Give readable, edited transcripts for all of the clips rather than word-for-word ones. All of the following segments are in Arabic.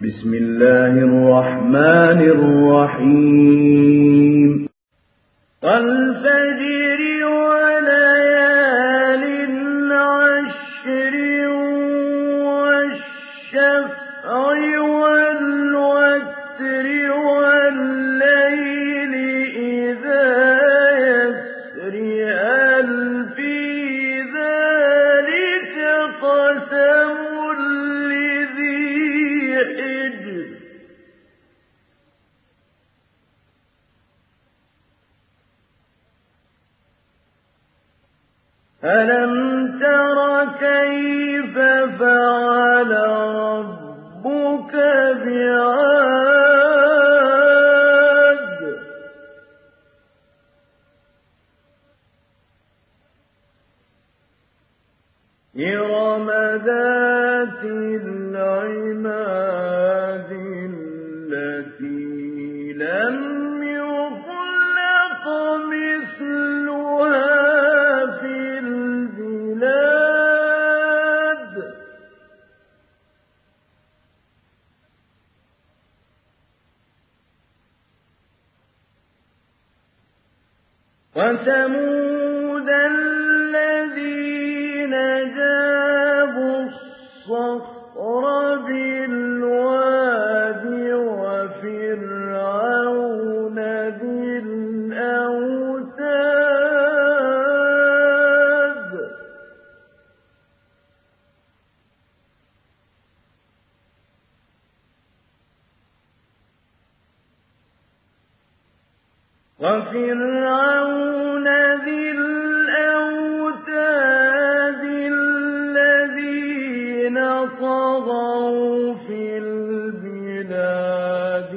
بسم الله الرحمن الرحيم والفجر وليال عشر والشفع والوتر والليل إذا يسر هل في ذلك قسم لذي حجر ألم تر كيف فعل ربك بعاد إرم ذات العماد التي لم يخلق مثلها في البلاد وثمود الذين جابوا الصخر بالواد وفرعون ذي الأوتاد الذين طغوا في البلاد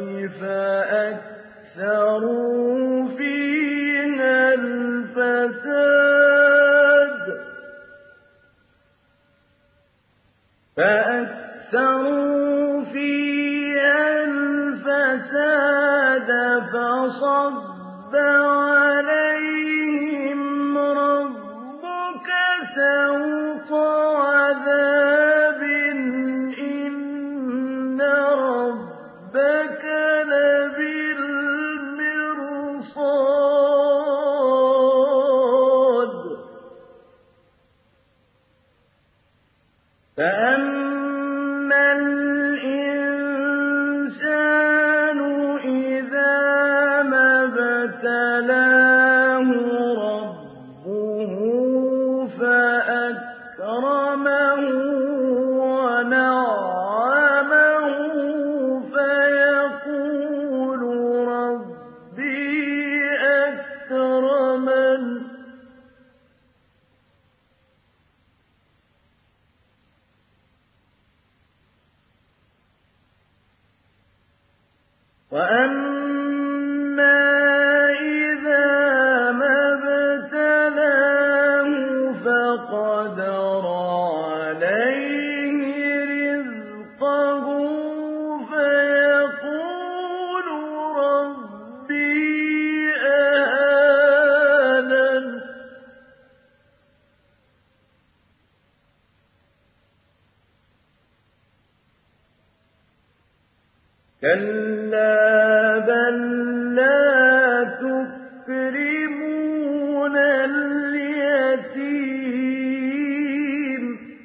فأكثروا فيها الفساد فصب عليهم ربك سوط عذاب إن ربك لبالمرصاد فأما الإنسان إذا ما ابتلاه ربه فأكرمه ونعمه فيقول ربي أكرمن وأما إذا ما ابتلاه فقدر عليه رزقه فيقول ربي أهانن كلا بل لا تكرمون اليتيم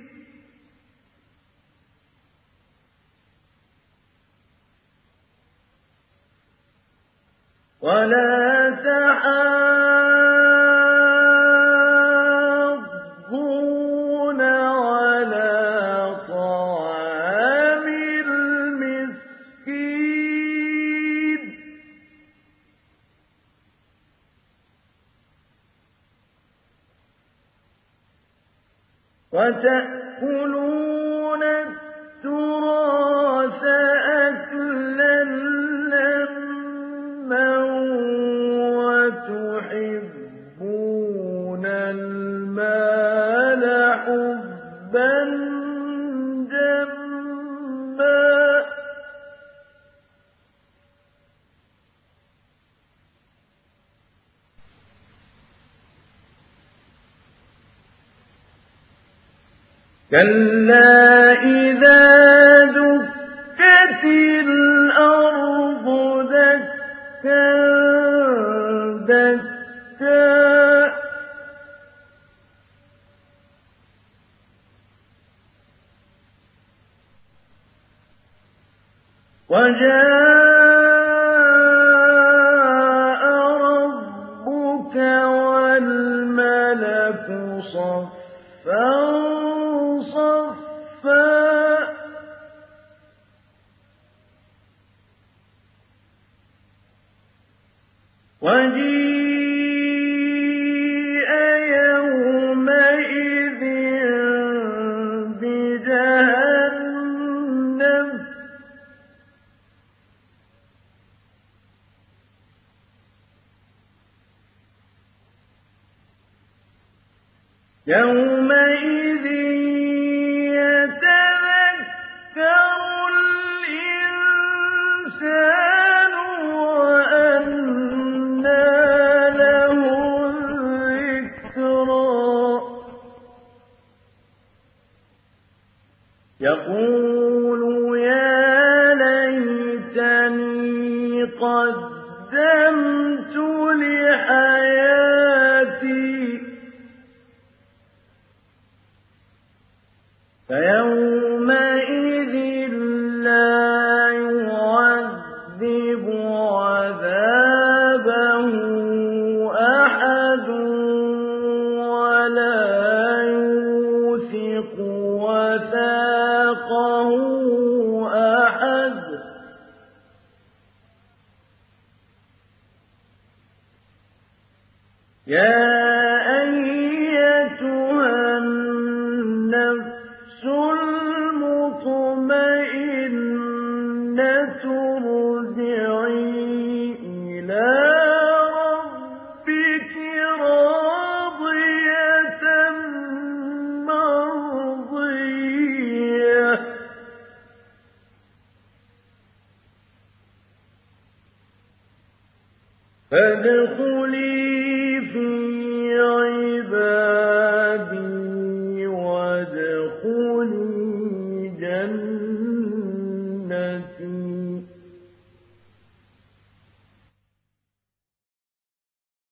ولا تحاضون على طعام المسكين وتأكلون التراث أكلا لما وتحبون المال حبا جما كلا إذا دكت الْأَرْضُ دَكًّا دَكًّا وَجَاءَ رَبُّكَ وَالْمَلَكُ صَفًّا صَفًّا وَجِيءَ يَوْمَئِذٍ بِجَهَنَّمَ يَوْمَئِذٍ يَتَذَكَّرُ الْإِنسَانُ وَأَنَّىٰ لَهُ الذِّكْرَىٰ يَقُولُ يَا لَيْتَنِي قَدَّمْتُ لِحَيَاتِي فَيَوْمَئِذٍ لَّا يُعَذِّبُ عَذَابَهُ أَحَدٌ وَلَا يُوثِقُ وَثَاقَهُ أَحَدٌ يَا أَيَّتُهَا النَّفْسُ الْمُطْمَئِنَّةُ ارْجِعِي إِلَىٰ رَبِّكِ رَاضِيَةً مَّرْضِيَّةً فَادْخُلِي فِي عِبَادِي وَادْخُلِي جَنَّتِي